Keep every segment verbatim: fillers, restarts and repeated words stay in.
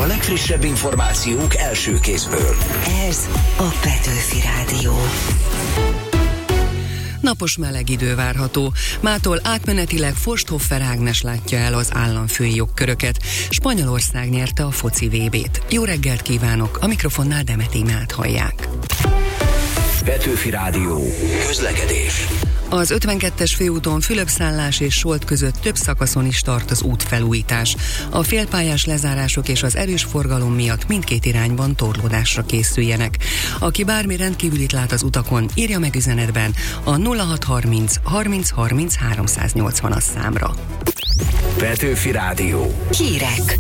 A legfrissebb információk első kézből. Ez a Petőfi Rádió. Napos meleg idő várható. Mától átmenetileg Forsthoffer Ágnes látja el az államfői jogköröket. Spanyolország nyerte a foci vé bét. Jó reggelt kívánok, a mikrofonnál Demet Imát hallják. Petőfi Rádió. Közlekedés. Az ötvenkettes főúton Fülöp-Szállás és Solt között több szakaszon is tart az útfelújítás. A félpályás lezárások és az erős forgalom miatt mindkét irányban torlódásra készüljenek. Aki bármi rendkívülit lát az utakon, írja meg üzenetben a nulla hat harminc harminc harminc háromszáznyolcvanas számra. Petőfi Rádió. Hírek.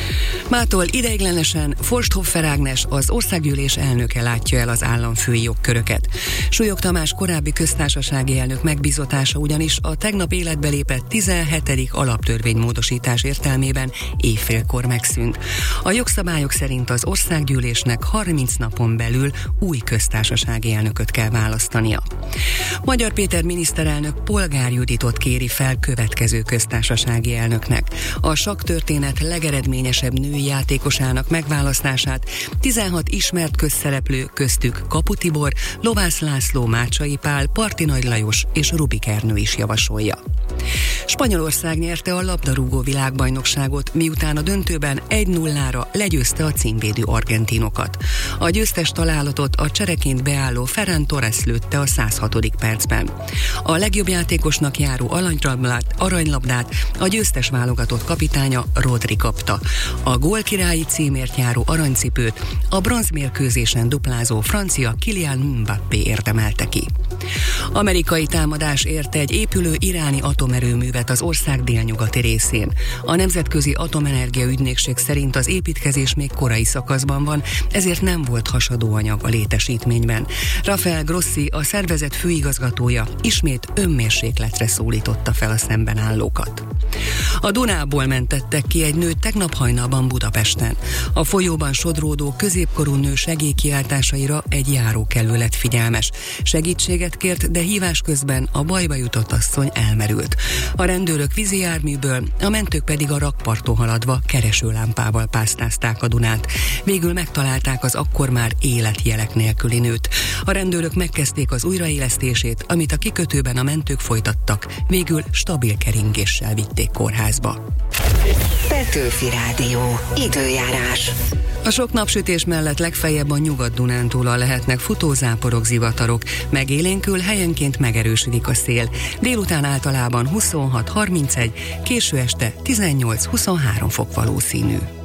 Mától ideiglenesen Forsthoffer Ágnes, az országgyűlés elnöke látja el az államfői jogköröket. Súlyog Tamás korábbi köztársasági elnök megbízatása ugyanis a tegnap életbe lépett tizenhetedik alaptörvénymódosítás értelmében éjfélkor megszűnt. A jogszabályok szerint az országgyűlésnek harminc napon belül új köztársasági elnököt kell választania. Magyar Péter miniszterelnök Polgár Juditot kéri fel következő köztársasági elnöknek. A sakktörténet legeredményesebb női játékosának megválasztását tizenhat ismert közszereplő, köztük Kapu Tibor, Lovász László, Mácsai Pál, Parti Nagy Lajos és Rubik Ernő is javasolja. Spanyolország nyerte a labdarúgó világbajnokságot, miután a döntőben egy nullára legyőzte a címvédő argentinokat. A győztes találatot a csereként beálló Ferran Torres lőtte a száz hatodik percben. A legjobb játékosnak járó aranylabdát, aranylabdát a győztes válogatott kapitánya Rodri kapta. A gólkirályi címért járó aranycipőt a bronzmérkőzésen duplázó francia Kylian Mbappé érdemelte ki. Amerikai támadás érte egy épülő iráni atomerőművet az ország délnyugati részén. A Nemzetközi Atomenergia Ügynökség szerint az építkezés még korai szakaszban van, ezért nem volt hasadóanyag a létesítményben. Rafael Grossi, a szervezet főigazgatója ismét önmérsékletre szólította fel a szemben állókat. A Dunából mentettek ki egy nőt tegnap hajnalban Budapesten. A folyóban sodródó középkorú nő segélykiáltásaira egy járókelő lett figyelmes. Segítséget kért, de hívás közben a bajba jutott asszony elmerült. A rendőrök vízi járműből, a mentők pedig a rakparton haladva keresőlámpával pásztázták a Dunát. Végül megtalálták az akkor már életjelek nélküli nőt. A rendőrök megkezdték az újraélesztését, amit a kikötőben a mentők folytattak. Végül stabil keringéssel vitték kórházba. Petőfi Rádió. Időjárás. A sok napsütés mellett legfeljebb a Nyugat-Dunántúlon lehetnek futózáporok, zivatarok, megélénkül, helyenként megerősödik a szél. Délután általában huszonhat harmincegy, késő este tizennyolc huszonhárom fok valószínű.